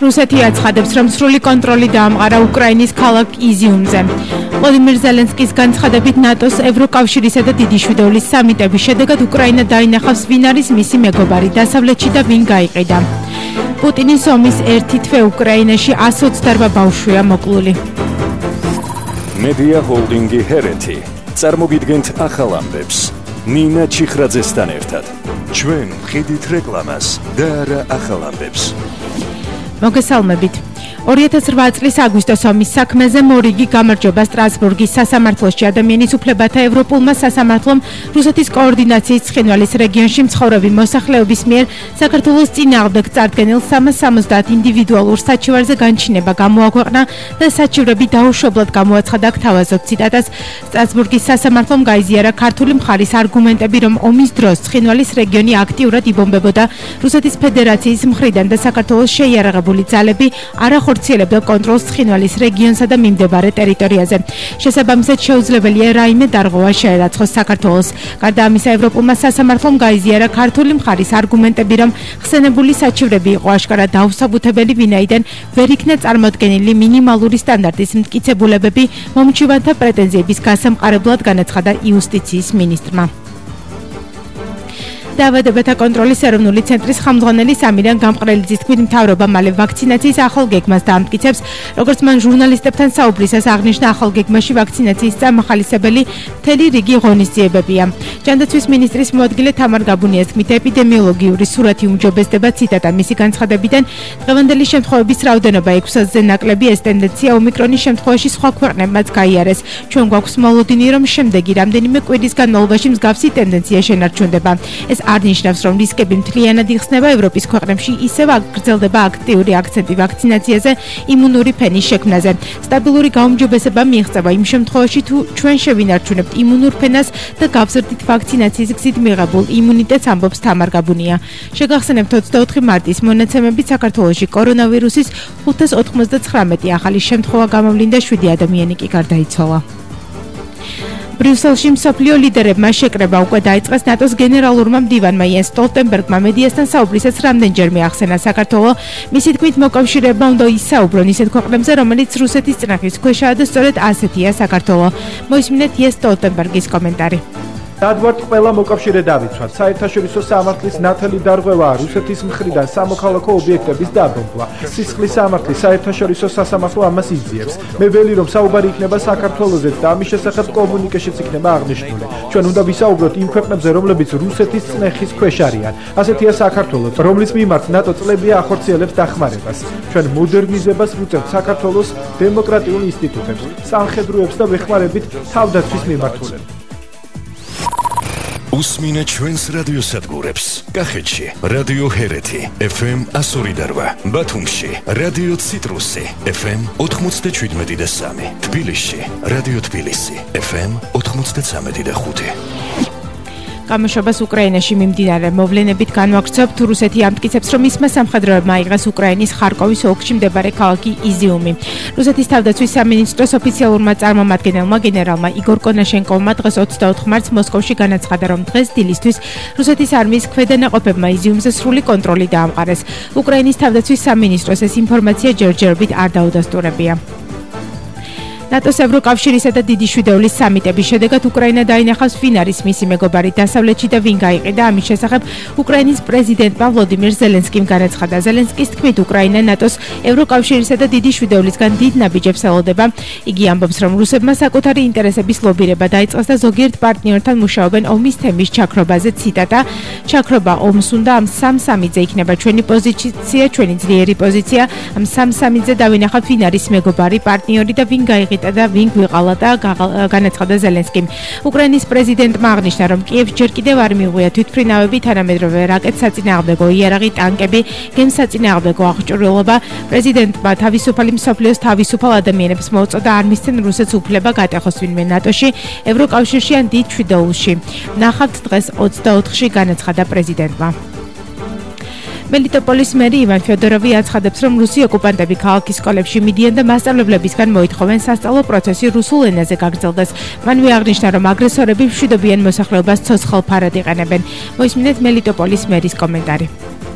რუსეთი აცხადებს, რომ სრული კონტროლი დაამყარა უკრაინის ქალაქ იზიუმზე. ვლადიმირ ზელენსკის განცხადებით ნატოს, ევროკავშირისა და დიდი შვიდობის სამიტების შედეგად უკრაინა დაინახავს, ვინ არის მისი მეგობარი დასავლეთში და ვინ გაიყიდა. პუტინის ომის ერთი თვე უკრაინაში 128 ბავშვია მოკლული. მედია ჰოლდინგი ჰერეთი წარმოგიდგენთ ახალ ამბებს ნინა ჩიხრაძესთან ერთად. ჩვენ ვხედით რეკლამას და არა ახალ ამბებს. მოგესალმებით. 2008 წლის აგვისტოს ომის საქმეზე მორიგი გამარჯვება სტრასბურგის სასამართლოში ადამიანის უფლებათა ევროპულმა სასამართლომ რუსეთის კოორდინაციის ცხინვალის რეგიონში მცხოვრები მოსახლეობის მიერ საქართველოს წინააღმდეგ წარდგენილ 370 ინდივიდუალურ საჩივარზე განჩინება გამოაქვეყნა და საჩივრები დაუშვებლად გამოაცხადა. გთავაზობ ციტატას. სტრასბურგის სასამართლომ გაიზიარა ქართული მხარის არგუმენტები, რომ ომის დროს ცხინვალის რეგიონი აქტიურად იბომბებოდა რუსეთის ფედერაციის მხრიდან და საქართველოს შეიარაღებული ძალები არ ხორციელებდა კონტროლს ცხინვალის რეგიონსა და მიმდებარე ტერიტორიაზე. შესაბამისად შეუძლებელია რაიმე დარღვევა შეერაცხოს საქართველოს. გარდა ამისა, ევროპულმა სასამართლომ გაიზიარა ქართული მხარის არგუმენტები, რომ ხსენებული საჩივრები იყო აშკარად დაუსაბუთებელი, ვინაიდან ვერ იქნა წარმოდგენილი მინიმალური სტანდარტის მტკიცებულებები მომჩივანთა პრეტენზიების გასამყარებლად, განაცხადა იუსტიციის მინისტრმა. დაავადებათა კონტროლის ეროვნული ცენტრის ხელმძღვანელი სამირიან გამყრელიძის თქმით, მთავრობა მალე ვაქცინაციის ახალ გეგმას დაამტკიცებს. როგორც მან ჟურნალისტებთან საუბრისას აღნიშნა, ახალ გეგმაში ვაქცინაციის წამახალისებელი მთელი რიგი ღონისძიებებია. ჯანდაცვის მინისტრის მოადგილე თამარ გაბუნიას თქმით, ეპიდემიოლოგიური სურათი უმჯობესდება. ციტატა მისი განცხადებიდან, დღევანდელი შემთხვევების რაოდენობა 600-ზე ნაკლები, ეს ტენდენცია ომიკრონის შემთხვევაში სხვა ქვეყნებმაც გაიარეს. ჩვენ გვაქვს მოლოდინი, რომ შემდეგი რამდენიმე კვირის განმავლობაში მსგავსი ტენდენცია შენარჩუნდება. ეს არ ნიშნავს, რომ რისკები მთლიანად იხსნება. ევროპის ქვეყნებში ისევ გრძელდება აქტიური აქცენტი ვაქცინაციაზე, იმუნური ფენის შექმნაზე. სტაბილური გაუმჯობესება მიიღწევა იმ შემთხვევაში, თუ ჩვენ შევინარჩუნებთ იმუნურ ფენას და გავზრდით ვაქცინაციის გზით მიღებულ იმუნიტეტს, ამბობს თამარ გაბუნია. შეგახსენებთ 24 მარტის მონაცემებით საქართველოში კორონავირუსის 599 ახალი შემთხვევა გამოვლინდა, 7 ადამიანი კი გარდაიცვალა. ბრიუსელში მსოფლიო ლიდერებმა შეკრება უკვე დაიწყეს. ნატოს გენერალურმა მდივანმა იენს სტოლტენბერგმა მედიასთან საუბრისას რამდენჯერმე ახსენა საქართველო. მისი თქმით, მოკავშირეებმა უნდა ისაუბრონ ისეთ ქვეყნებზე, რომელიც რუსეთის წინახის ქვეშაა და სწორედ ასეთია საქართველო. მოისმინეთ იენს სტოლტენბერგის კომენტარი. დადვართ ყველა მოკავშირე დავიცვათ. საერთაშორისო სამართლის ნათელი დარღვევაა რუსეთის მხრიდან სამოქალაქო ობიექტების დაბომბვა. სისხლის სამართლის საერთაშორისო სასამართლო ამას იძიებს. მე ველი რომ საუბარი იქნება საქართველოზეც და ამის შესახებ კომუნიკეშიც იქნება აღნიშნული. ჩვენ უნდა ვისაუბროთ იმ ქვეყნებზე, რომლებიც რუსეთის წნეხის ქვეშ არიან. ასეთია საქართველო, რომლის მიმართ ნატო წლებია ახორციელებს დახმარებას. ჩვენ მოდერნიზებას ვუწევთ საქართველოს დემოკრატიულ ინსტიტუტებს, სამხედროებს და ვეხმარებით თავდაცვის მიმართულებით. უსმინეთ ჩვენს რადიოსადგურებს. კახეთში რადიო ჰერეთი FM 102.8, ბათუმში რადიო ციტრუსი FM 97.3, თბილისში რადიო თბილისი FM 93.5. გამოშვებას უკრაინაში მიმდინარე მოვლენებით განვაგრძობთ. რუსეთი ამტკიცებს, რომ მისმა სამხედროებმა აიღეს უკრაინის ხარკოვის ოლქში მდებარე ქალაქი იზიუმი. რუსეთის თავდაცვის სამინისტროს ოფიციალურმა წარმომადგენელმა გენერალმა იგორ კონაშენკოვმა დღეს 24 მარტს მოსკოვში განაცხადა, რომ დღეს დილისთვის რუსეთის არმიის ქვედანაყოფებმა იზიუმზე სრული კონტროლი დაამყარეს. უკრაინის თავდაცვის სამინისტროს ეს ინფორმაცია ჯერჯერობით არ დაუდასტურებია. ნატოს ევროკავშირისა და დიდი შვიდობის სამიტების შედეგად უკრაინა დაინახავს, ვინ არის მისი მეგობარი დასავლეთში და ვინ გაიყიდა. ამის შესახებ უკრაინის პრეზიდენტმა ვლადიმირ ზელენსკიმ განაცხადა. ზელენსკის თქმით, უკრაინა ნატოს ევროკავშირისა და დიდი შვიდობისგან დიდ ნაბიჯებს ელოდება. იგი ამბობს, რომ რუსებმა საკუთარი ინტერესების ლობირება დაიწყეს და ზოგიერთ პარტნიორთან მუშაობენ ომის თემის ჩაქრობაზე. ციტატა: ჩაქრობა ომს უნდა ამ სამ სამიტზე იქნება ჩვენი პოზიცია, ჩვენი ძლიერი პოზიცია. ამ სამ სამიტზე დავინახავთ, ვინ არის მეგობარი, პარტნიორი და ვინ გაიყიდა და ვინ გვიყალა და განაცხადა ზელენსკიმ. უკრაინის პრეზიდენტმა აღნიშნა, რომ კიევს ჯერ კიდევ არ მიუღია თვითმფრინავები, თანამედროვე რაკეტსაწინააღმდეგო იარაღი, ტანკები, გემსაწინააღმდეგო აღჭურვილობა. პრეზიდენტმა თავისუფალი მსოფლიოს თავისუფალ ადამიანებს მოუწოდა არ მისცენ რუსეთს უფლება გატეხოს ვინმე ნატოში, ევროკავშირში ან დიდ შვიდობში. ნახავთ დღეს 24-ში, განაცხადა პრეზიდენტმა. მელიტოპოლის მერი ივან ფიოდოროვი აცხადებს, რომ რუსი ოკუპანტები ქალაქის სკოლებში მიდიან და მასწავლებლებისგან მოითხოვენ სასწავლო პროცესი რუსულ ენაზე გაგრძელდეს. მანვე აღნიშნა, რომ აგრესორები მშვიდობიან მოსახლეობას ცოცხალ ფარად იყენებენ. მოისმინეთ მელიტოპოლის მერის კომენტარი.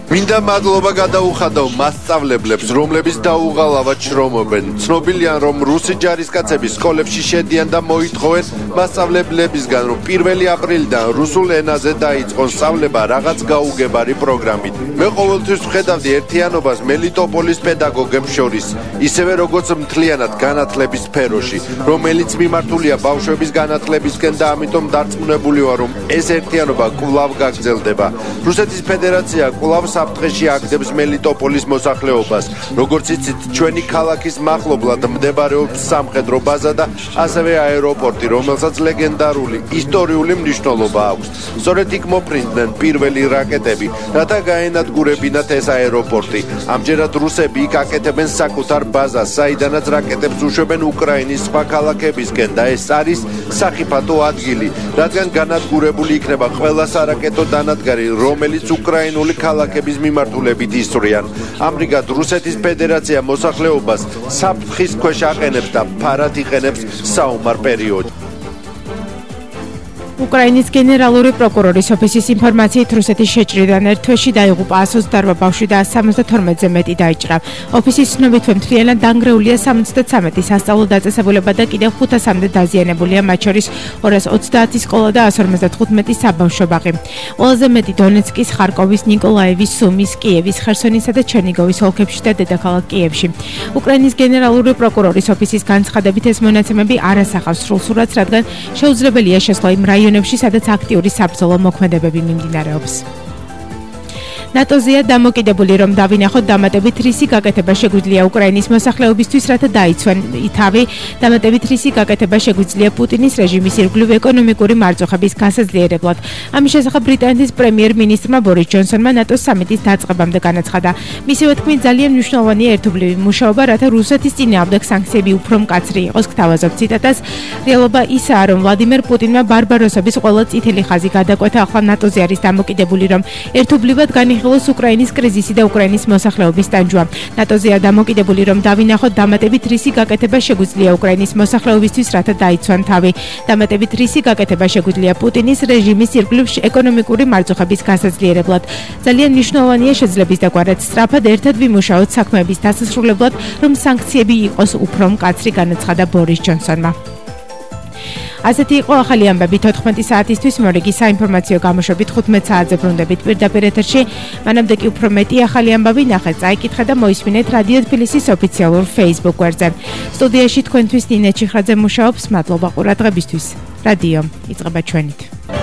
მინდა მადლობა გადაუხადო მასწავლებლებს, რომლებიც დაუღალავად შრომობენ. ცნობილია, რომ რუსი ჯარისკაცები სკოლებში შედიან და მოითხოვენ მასწავლებლებისგან, რომ 1 აპრილიდან რუსულ ენაზე დაიწყონ სწავლება რაღაც გაუგებარი პროგრამით. მე ყოველთვის ვხედავდი ერთიანობას მელიტოპოლის პედაგოგებს შორის, ისევე როგორც მთლიანად განათლების სფეროში, რომელიც მიმართულია ბავშვების განათლებისკენ და ამიტომ დარწმუნებული ვარ, რომ ეს ერთიანობა კვლავ გაგრძელდება. რუსეთის ფედერაცია კვლავ საფრთხეში აგდებს მელიტოპოლის მოსახლეობას. როგორც იცით, ჩვენი ქალაქის მახლობლად მდებარეობს სამხედრო ბაზა და ასევე აეროპორტი, რომელსაც ლეგენდარული ისტორიული მნიშვნელობა აქვს. სწორედ იქ მოფრინდნენ პირველი რაკეტები, რათა გაენადგურებინათ ეს აეროპორტი. ამჯერად რუსები იქ აკეთებენ საკუთარ ბაზას, საიდანაც რაკეტებს უშვებენ უკრაინის სხვა ქალაქებისკენ და ეს არის სახიფათო ადგილი, რადგან განადგურებული იქნება ყველა სარაკეტო დანადგარი, რომელიც უკრაინული ქალაქების მიმართულებით ისვრიან. ამრიგად რუსეთის ფედერაცია მოსახლეობას საფრთხის ქვეშ აყენებს და ფარად იყენებს საომარ პერიოდში. უკრაინის გენერალური პროკურორის ოფისის ინფორმაციით რუსეთის შეჭრიდან ერთ თვეში დაიღუპა 128 ბავშვი და 172-ზე მეტი დაიჭრა. ოფისის ცნობით მთლიანად დანგრეულია 73 სასწავლო დაწესებულება და კიდევ 500-მდე დაზიანებულია, მათ შორის 230 სკოლა და 155 საბავშვო ბაღი. ყველაზე მეტი დონეცკის, ხარკოვის, ნიკოლაევის, სუმის, კიევის, ხერსონისა და ჩერნიგოვის ოლქებში და დედაქალაქ კიევში. უკრაინის გენერალური პროკურორის ოფისის განცხადებით ეს მონაცემები არ ასახავს სრულ სურათს, რადგან შეუძლებელია შესვლა იმ რაიონებში, სადაც აქტიური საბრძოლო მოქმედებები მიმდინარეობს. ნატოზეა დამოკიდებული, რომ დავინახოთ დამატებით რისი გაკეთება შეგვიძლია უკრაინის მოსახლეობისთვის, რათა დაიცვან თავი. დამატებით რისი გაკეთება შეგვიძლია პუტინის რეჟიმის ირგვლივ ეკონომიკური მარწუხების გასაძლიერებლად. ამის შესახებ ბრიტანეთის პრემიერ-მინისტრმა ბორის ჯონსონმა ნატოს სამიტის დაწყებამდე განაცხადა. მისივე თქმით, ძალიან მნიშვნელოვანია ერთობლივი მუშაობა, რათა რუსეთის წინააღმდეგ სანქციები უფრო მკაცრი იყოს. გთავაზობ ციტატას. რეალობა ისაა, რომ ვლადიმერ პუტინმა ბარბაროსების ყველა წითელი ხაზი გადაკვეთა. ახლა ნატოზე არის დამოკიდებული, რომ ერთობლივად განიხილოს უკრაინის კრიზისი და უკრაინის მოსახლეობის ტანჯვა. ნატოზეა დამოკიდებული, რომ დავინახოთ დამატებით რისი გაკეთება შეგვიძლია უკრაინის მოსახლეობისთვის, რათა დაიცვან თავი. დამატებით რისი გაკეთება შეგვიძლია პუტინის რეჟიმის ირგვლივ ეკონომიკური მარწუხების გასაძლიერებლად. ძალიან მნიშვნელოვანია შეძლების დაგვარად სწრაფად ერთად ვიმუშაოთ საქმეების დასასრულებლად, რომ სანქციები იყოს უფრო მკაცრი, განაცხადა ბორის ჯონსონმა. ასეთი იყო ახალი ამბები 14 საათისთვის, მორიგი საინფორმაციო გამოშვებით 15 საათზე ბრუნდებით პირდაპირ ეთერში. მანამდე კი უფრო მეტი ახალი ამბავი ნახეთ, წაიკითხეთ და მოისმინეთ რადიო თბილისის ოფიციალურ Facebook გვერდზე. სტუდიაში თქვენთვის ნინე ჩიხრაძე მუშაობს. მადლობა ყურადღებისთვის. რადიო იწყება ჩვენით.